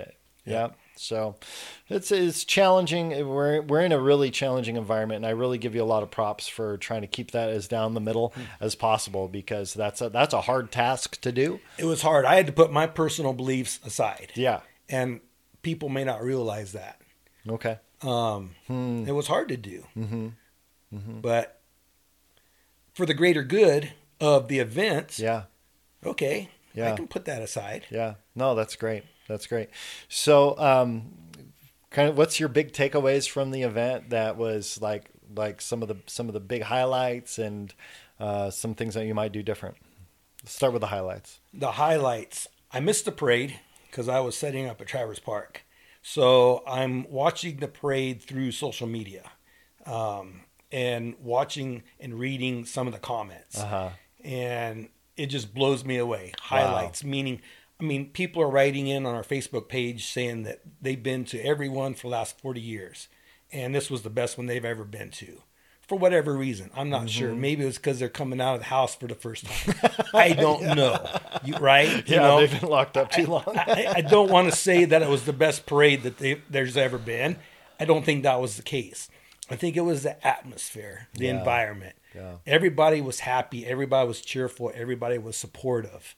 B: Yeah. So it's challenging. We're in a really challenging environment, and I really give you a lot of props for trying to keep that as down the middle as possible, because that's a hard task to do.
C: It was hard. I had to put my personal beliefs aside.
B: Yeah.
C: And people may not realize that.
B: Okay.
C: It was hard to do.
B: Mm-hmm.
C: But for the greater good of the events,
B: Yeah.
C: okay,
B: Yeah.
C: I can put that aside.
B: Yeah. No, that's great. That's great. So, kind of, what's your big takeaways from the event? That was like some of the big highlights, and some things that you might do different. Let's start with the highlights.
C: The highlights. I missed the parade because I was setting up at Travers Park. So I'm watching the parade through social media, and watching and reading some of the comments.
B: Uh-huh.
C: And it just blows me away. Highlights, meaning, I mean, people are writing in on our Facebook page saying that they've been to every one for the last 40 years. And this was the best one they've ever been to. For whatever reason. I'm not sure. Maybe it was because they're coming out of the house for the first time. I don't know. Right? You know,
B: they've been locked up too long.
C: I don't want to say that it was the best parade that there's ever been. I don't think that was the case. I think it was the atmosphere, the environment.
B: Yeah.
C: Everybody was happy. Everybody was cheerful. Everybody was supportive.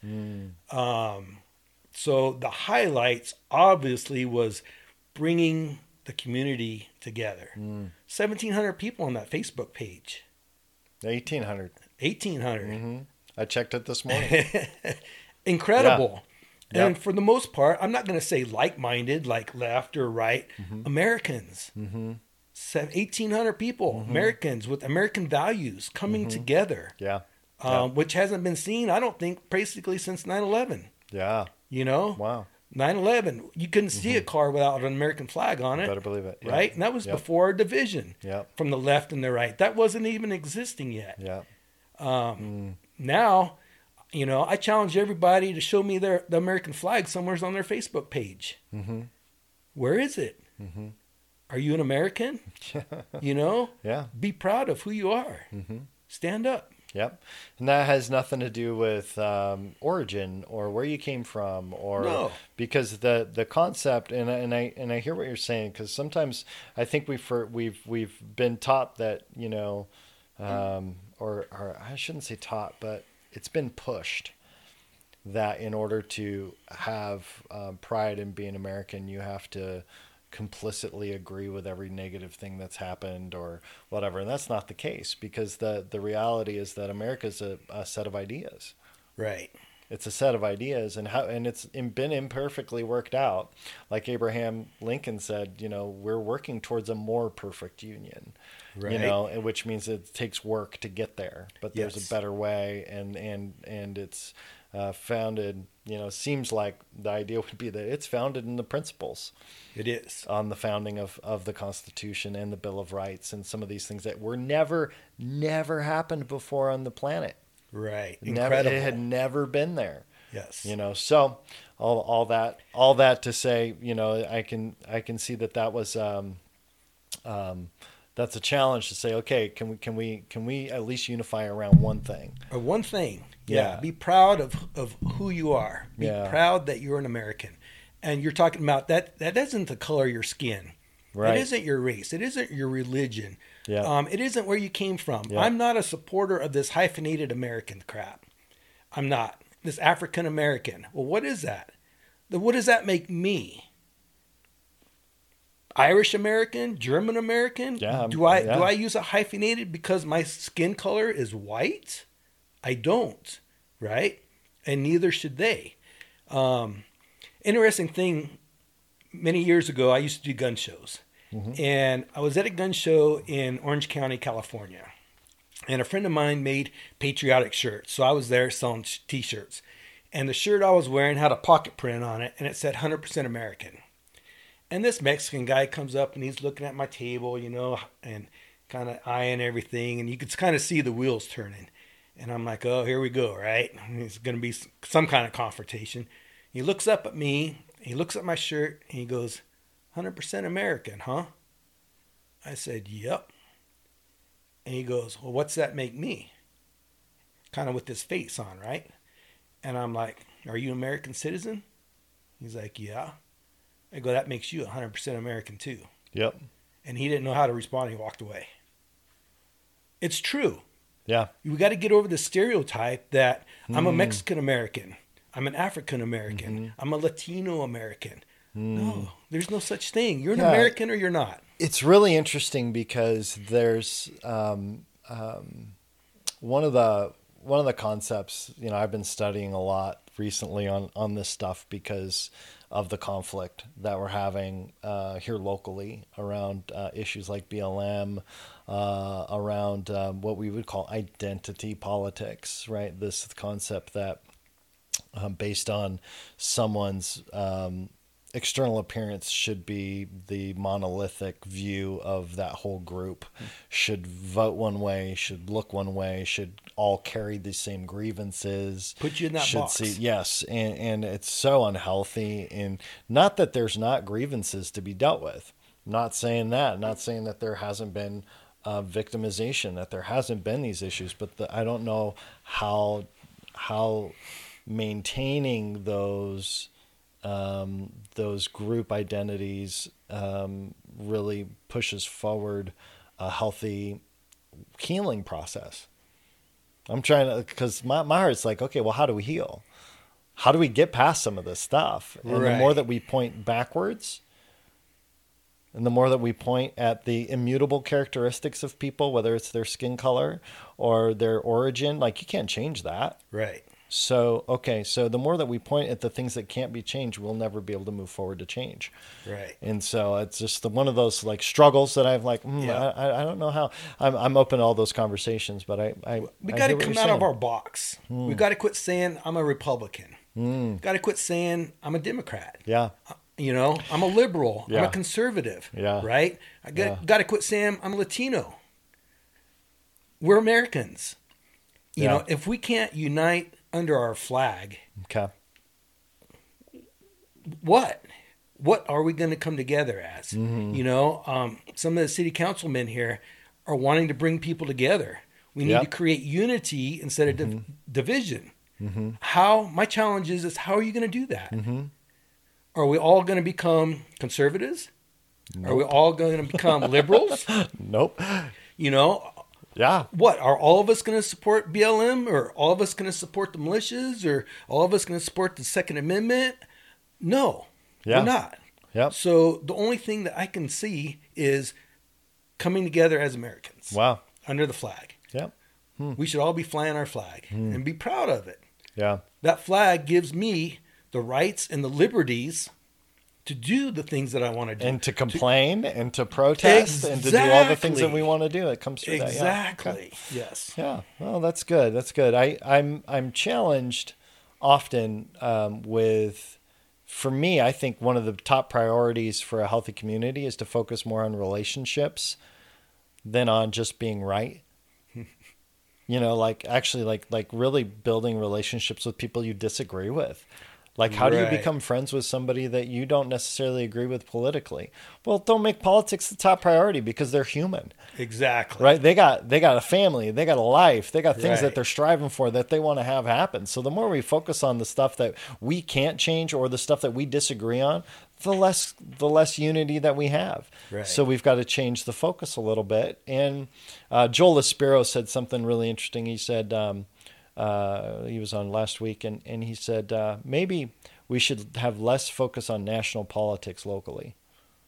C: So the highlights obviously was bringing the community together. 1,700 people on that Facebook page.
B: 1,800.
C: 1,800.
B: I checked it this morning.
C: Incredible.
B: Yeah.
C: And for the most part, I'm not going to say like-minded, like left or right. Americans. 1,800 people, Americans with American values coming together.
B: Yeah.
C: Which hasn't been seen, I don't think, basically since 9/11.
B: Yeah.
C: You know?
B: Wow.
C: 9/11, you couldn't see a car without an American flag on it.
B: Better believe it. Yeah.
C: Right? And that was before our division from the left and the right. That wasn't even existing yet.
B: Yeah.
C: Now, you know, I challenge everybody to show me the American flag somewhere on their Facebook page. Where is it? Are you an American? You know?
B: Yeah.
C: Be proud of who you are. Stand up.
B: Yep. And that has nothing to do with origin or where you came from, or because the concept, and I hear what you're saying, because sometimes I think we've been taught that, you know, or I shouldn't say taught, but it's been pushed that in order to have pride in being American, you have to complicitly agree with every negative thing that's happened or whatever. And that's not the case, because the reality is that America's a set of ideas.
C: Right.
B: It's a set of ideas, and it's been imperfectly worked out. Like Abraham Lincoln said, you know, we're working towards a more perfect union. Right. You know, which means it takes work to get there, but there's a better way, and it's founded, you know, seems like the idea would be that it's founded in the principles.
C: It is.
B: On the founding of the Constitution and the Bill of Rights and some of these things that were never happened before on the planet.
C: Right.
B: Incredible. It had never been there.
C: Yes.
B: You know, so all that to say, you know, I can see that was that's a challenge to say, okay, can we at least unify around one thing?
C: Or one thing.
B: Yeah.
C: Be proud of who you are. Be
B: Yeah.
C: proud that you're an American. And you're talking about that isn't the color of your skin.
B: Right.
C: It isn't your race. It isn't your religion.
B: Yeah.
C: It isn't where you came from.
B: Yeah.
C: I'm not a supporter of this hyphenated American crap. I'm not. This African American. Well, what is that? What does that make me? Irish American? German American?
B: Yeah.
C: Do I use a hyphenated because my skin color is white? I don't. Right? And neither should they. Interesting thing, many years ago, I used to do gun shows. And I was at a gun show in Orange County, California. And a friend of mine made patriotic shirts. So I was there selling t-shirts. And the shirt I was wearing had a pocket print on it, and it said 100% American. And this Mexican guy comes up, and he's looking at my table, you know, and kind of eyeing everything. And you could kind of see the wheels turning. And I'm like, oh, here we go, right? It's going to be some kind of confrontation. He looks up at me, he looks at my shirt, and he goes, 100% American, huh? I said, yep. And he goes, well, what's that make me? Kind of with his face on, right? And I'm like, are you an American citizen? He's like, yeah. I go, that makes you 100% American too.
B: Yep.
C: And he didn't know how to respond. He walked away. It's true.
B: Yeah.
C: We got to get over the stereotype that I'm a Mexican American. I'm an African American. I'm a Latino American. No, there's no such thing. You're an American or you're not.
B: It's really interesting because there's one of the concepts, I've been studying a lot recently on this stuff because of the conflict that we're having here locally around issues like BLM, around what we would call identity politics, right? This concept that based on someone's external appearance should be the monolithic view of that whole group, should vote one way, should look one way, should all carry the same grievances.
C: Put you in that box.
B: Yes. And it's so unhealthy. And not that there's not grievances to be dealt with. Not saying that there hasn't been victimization, that there hasn't been these issues, but I don't know how maintaining those group identities really pushes forward a healthy healing process. I'm trying to, because my heart's like, okay, well, how do we heal? How do we get past some of this stuff? And the more that we point backwards, and the more that we point at the immutable characteristics of people, whether it's their skin color or their origin, like you can't change that.
C: Right.
B: So the more that we point at the things that can't be changed, we'll never be able to move forward to change.
C: Right.
B: And so it's just one of those like struggles that I've like, I don't know how. I'm open to all those conversations, but
C: we got to come out of our box. We got to quit saying I'm a Republican. Got to quit saying I'm a Democrat.
B: Yeah.
C: I'm a liberal.
B: Yeah.
C: I'm a conservative.
B: Yeah.
C: Right. I got to quit saying I'm Latino. We're Americans. If we can't unite under our flag,
B: okay,
C: what are we going to come together as? Some of the city councilmen here are wanting to bring people together. We need to create unity instead of division. My challenge is how are you going to do that? Are we all going to become conservatives? Nope. Are we all going to become liberals?
B: Nope.
C: Yeah. What, are all of us going to support BLM, or all of us going to support the militias, or all of us going to support the Second Amendment? No, we're not.
B: Yep.
C: So the only thing that I can see is coming together as Americans.
B: Wow.
C: Under the flag.
B: Yep.
C: We should all be flying our flag and be proud of it.
B: Yeah.
C: That flag gives me the rights and the liberties to do the things that I want to do.
B: And to complain and to protest and to do all the things that we want to do. It comes through that.
C: Exactly.
B: Okay.
C: Yes.
B: Yeah. Well, that's good. That's good. I'm challenged often for me, I think one of the top priorities for a healthy community is to focus more on relationships than on just being right. Like really building relationships with people you disagree with. Like, how do you become friends with somebody that you don't necessarily agree with politically? Well, don't make politics the top priority because they're human.
C: Exactly.
B: Right? They got a family, they got a life, they got things that they're striving for that they want to have happen. So the more we focus on the stuff that we can't change or the stuff that we disagree on, the less unity that we have.
C: Right.
B: So we've got to change the focus a little bit. And Joel Aspiro said something really interesting. He said, he was on last week, and he said, maybe we should have less focus on national politics locally.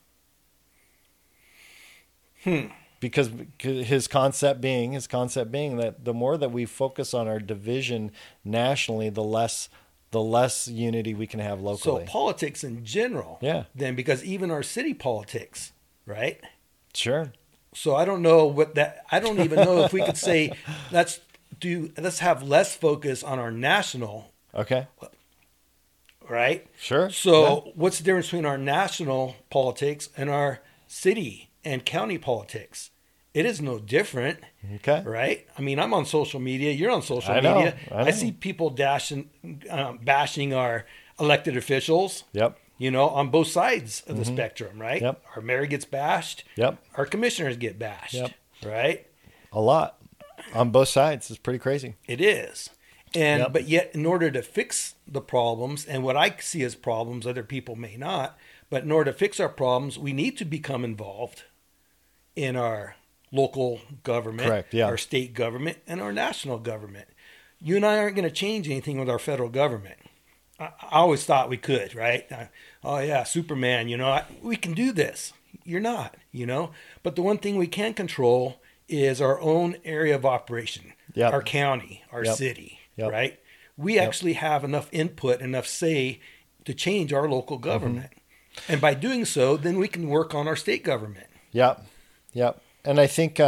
B: Because his concept being that the more that we focus on our division nationally, the less unity we can have locally.
C: So politics in general. Yeah. Then, because even our city politics, right?
B: Sure.
C: So I don't know I don't even know if we could say let's have less focus on our national.
B: Okay.
C: Right?
B: Sure.
C: So what's the difference between our national politics and our city and county politics? It is no different.
B: Okay.
C: Right? I mean, I'm on social media. You're on social media.
B: I know.
C: I see people bashing our elected officials.
B: Yep.
C: On both sides of the spectrum, right?
B: Yep.
C: Our mayor gets bashed.
B: Yep.
C: Our commissioners get bashed.
B: Yep.
C: Right?
B: A lot. On both sides. It's pretty crazy.
C: It is. But yet, in order to fix the problems, and what I see as problems, other people may not, But in order to fix our problems, we need to become involved in our local government,
B: Correct, yeah.
C: our state government, and our national government. You and I aren't going to change anything with our federal government. I always thought we could, right? Oh, yeah, Superman, we can do this. You're not, But the one thing we can control is our own area of operation,
B: Yep.
C: our county, our
B: Yep.
C: city,
B: Yep.
C: right? We actually have enough input, enough say to change our local government. And by doing so, then we can work on our state government.
B: Yep. Yep. And I think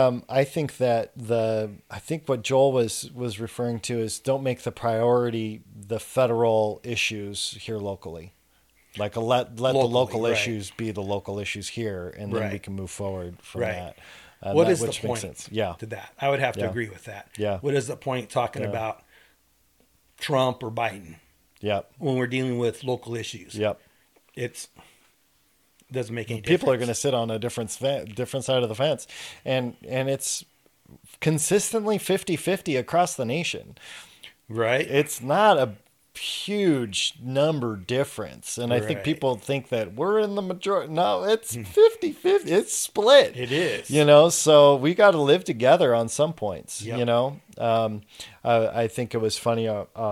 B: what Joel was referring to is don't make the priority the federal issues here locally. Like let the local
C: right.
B: issues be the local issues here, and then
C: Right.
B: we can move forward from
C: Right.
B: that.
C: What is
B: which
C: the
B: makes
C: point
B: sense. Yeah.
C: to that? I would have to
B: Yeah.
C: agree with that.
B: Yeah.
C: What is the point talking
B: Yeah.
C: about Trump or Biden
B: Yep.
C: when we're dealing with local issues?
B: Yep.
C: It doesn't make any difference.
B: People are going to sit on a different side of the fence, and it's consistently 50-50 across the nation.
C: Right?
B: It's not a huge number difference, and I think
C: Right.
B: people think that we're in the majority. No, it's 50-50. It's split.
C: It is.
B: So we got to live together on some points.
C: Yep.
B: I think it was funny.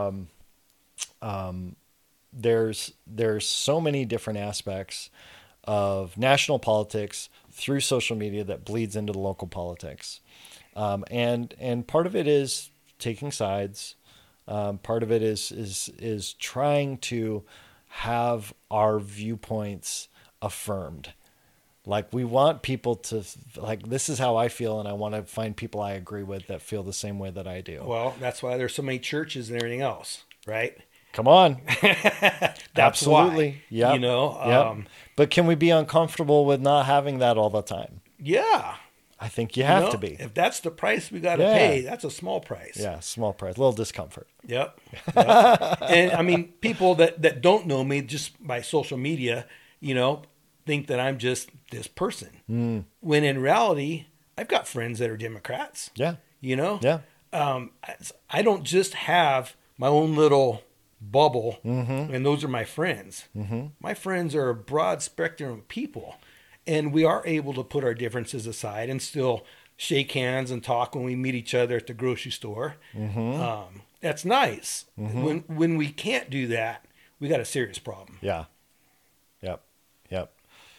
B: There's so many different aspects of national politics through social media that bleeds into the local politics, and part of it is taking sides. Part of it is trying to have our viewpoints affirmed. Like we want people to this is how I feel, and I want to find people I agree with that feel the same way that I do.
C: Well, that's why there's so many churches and everything else, right?
B: Come on.
C: That's
B: Absolutely.
C: why.
B: Yep. But can we be uncomfortable with not having that all the time?
C: Yeah.
B: I think you have to be.
C: If that's the price we got to
B: Yeah.
C: pay, that's a small price.
B: Yeah, small price, a little discomfort.
C: Yep. And I mean, people that don't know me just by social media, think that I'm just this person. When in reality, I've got friends that are Democrats.
B: Yeah.
C: Yeah.
B: Yeah.
C: I don't just have my own little bubble, and those are my friends. My friends are a broad spectrum of people, and we are able to put our differences aside and still shake hands and talk when we meet each other at the grocery store. That's nice. When we can't do that, we got a serious problem.
B: Yeah. Yep.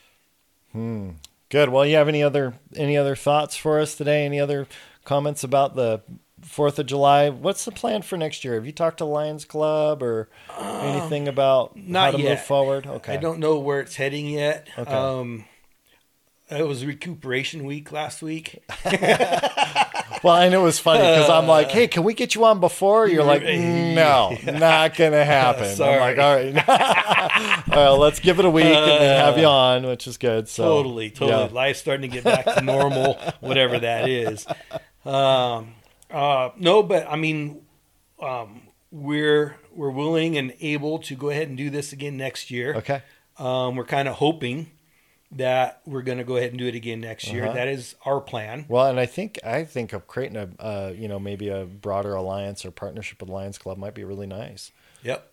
B: Good. Well, you have any other thoughts for us today? Any other comments about the 4th of July? What's the plan for next year? Have you talked to Lions Club or anything about how to move forward? Okay.
C: I don't know where it's heading yet.
B: Okay.
C: It was recuperation week last week.
B: Well, I know it was funny because I'm like, hey, can we get you on before? You're like, no, not going to happen.
C: Sorry.
B: I'm like, all right. Well, let's give it a week and then have you on, which is good. So,
C: Totally.
B: yeah.
C: Life's starting to get back to normal, whatever that is. No, but I mean, we're willing and able to go ahead and do this again next year.
B: Okay.
C: We're kind of hoping that we're going to go ahead and do it again next year. That is our plan.
B: Well, and I think of creating maybe a broader alliance or partnership with Lions Club might be really nice.
C: Yep.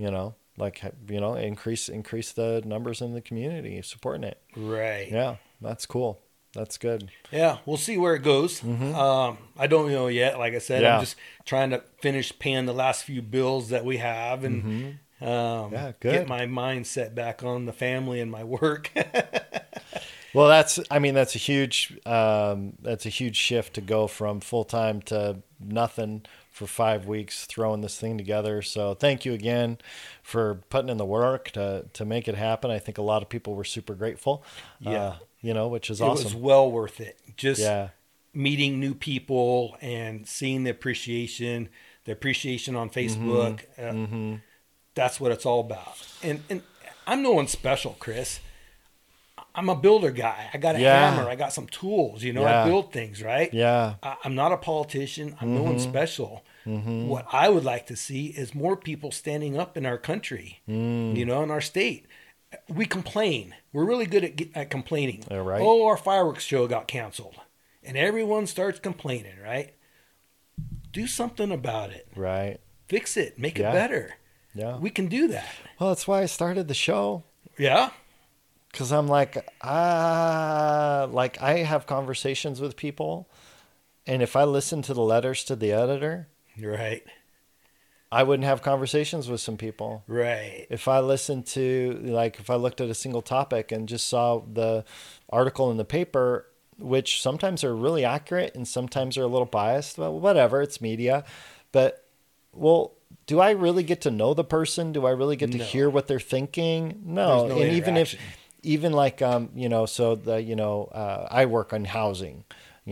B: Increase the numbers in the community supporting it.
C: Right.
B: Yeah, that's cool. That's good.
C: Yeah, we'll see where it goes. I don't know yet. Like I said,
B: Yeah.
C: I'm just trying to finish paying the last few bills that we have and
B: good.
C: get my mindset back on the family and my work.
B: Well, that's a huge shift to go from full time to nothing for 5 weeks, throwing this thing together. So thank you again for putting in the work to make it happen. I think a lot of people were super grateful.
C: Yeah.
B: Which is awesome.
C: It was well worth it. Just
B: Yeah.
C: meeting new people and seeing the appreciation on Facebook. That's what it's all about. And I'm no one special, Chris. I'm a builder guy. I got a hammer. I got some tools. I build things, right?
B: Yeah.
C: I'm not a politician. I'm no one special. What I would like to see is more people standing up in our country, in our state. We complain. We're really good at complaining.
B: Yeah, right.
C: Oh, our fireworks show got canceled. And everyone starts complaining, right? Do something about it.
B: Right.
C: Fix it. Make it better.
B: Yeah.
C: We can do that.
B: Well, that's why I started the show.
C: Yeah.
B: Because I'm like I have conversations with people, and if I listen to the letters to the editor,
C: Right.
B: I wouldn't have conversations with some people.
C: Right.
B: If I listened to, like, if I looked at a single topic and just saw the article in the paper, which sometimes are really accurate and sometimes are a little biased, well, whatever, it's media. But, well, do I really get to know the person? Do I really get to
C: No.
B: hear what they're thinking? No.
C: There's no
B: And even if,
C: interaction.
B: even like, so I work on housing,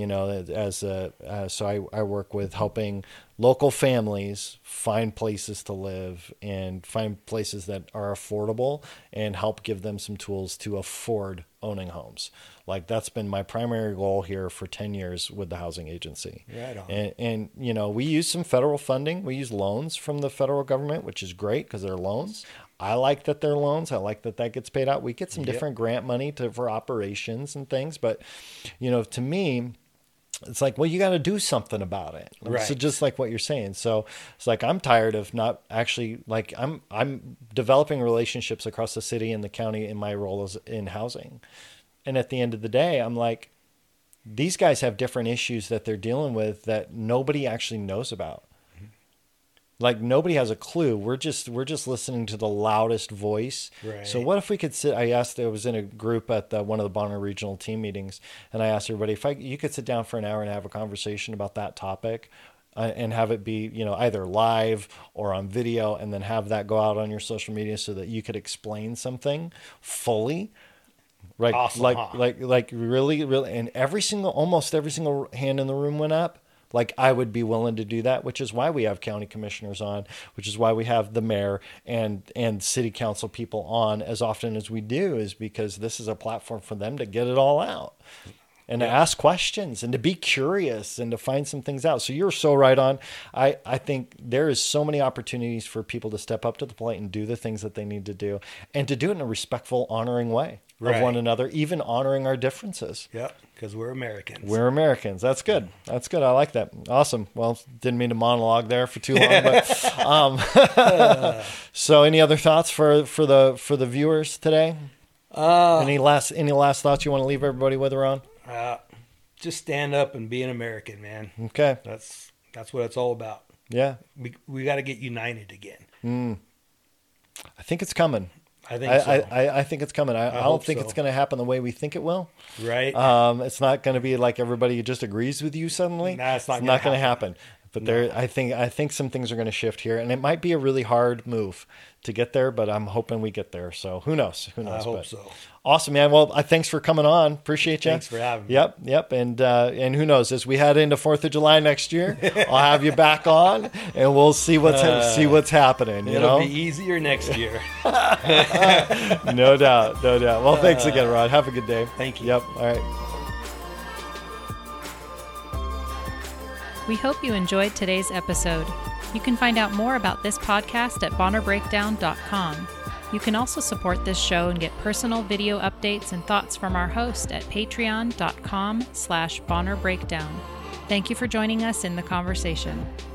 B: so I work with helping local families find places to live and find places that are affordable and help give them some tools to afford owning homes. Like, that's been my primary goal here for 10 years with the housing agency.
C: Right on.
B: And we use some federal funding. We use loans from the federal government, which is great because they're loans. I like that they're loans. I like that gets paid out. We get some different grant money for operations and things. But, to me, it's like, well, you got to do something about it.
C: Right.
B: So just like what you're saying. So it's like, I'm tired of not actually, like, I'm developing relationships across the city and the county in my role as in housing. And at the end of the day, I'm like, these guys have different issues that they're dealing with that nobody actually knows about. Like, nobody has a clue. We're just listening to the loudest voice.
C: Right.
B: So what if we could sit? I was in a group at one of the Bonner Regional team meetings, and I asked everybody if you could sit down for an hour and have a conversation about that topic, and have it be either live or on video, and then have that go out on your social media so that you could explain something fully. Right.
C: Awesome,
B: like really, and almost every single hand in the room went up. Like, I would be willing to do that, which is why we have county commissioners on, which is why we have the mayor and city council people on as often as we do, is because this is a platform for them to get it all out and to ask questions and to be curious and to find some things out. So you're so right on. I think there is so many opportunities for people to step up to the plate and do the things that they need to do, and to do it in a respectful, honoring way of one another, even honoring our differences.
C: Yep, because we're Americans.
B: We're Americans. That's good. That's good. I like that. Awesome. Well, didn't mean to monologue there for too long, but so any other thoughts for the viewers today? Any last thoughts you want to leave everybody with, Ron?
C: Just stand up and be an American, man.
B: Okay.
C: That's what it's all about.
B: Yeah.
C: We got to get united again.
B: I think it's coming.
C: I think so.
B: I think it's coming. I don't think it's going to happen the way we think it will.
C: Right.
B: It's not going to be like everybody just agrees with you suddenly.
C: Nah, it's not
B: going to happen. But I think some things are going to shift here, and it might be a really hard move to get there, but I'm hoping we get there. So who knows?
C: I hope so.
B: Awesome, man. Well, thanks for coming on. Appreciate you.
C: Thanks for having me.
B: Yep. And who knows? As we head into 4th of July next year, I'll have you back on, and we'll see what's happening.
C: It'll be easier next year.
B: No doubt. Well, thanks again, Rod. Have a good day.
C: Thank you.
B: Yep. All right.
A: We hope you enjoyed today's episode. You can find out more about this podcast at bonnerbreakdown.com. You can also support this show and get personal video updates and thoughts from our host at patreon.com/bonnerbreakdown. Thank you for joining us in the conversation.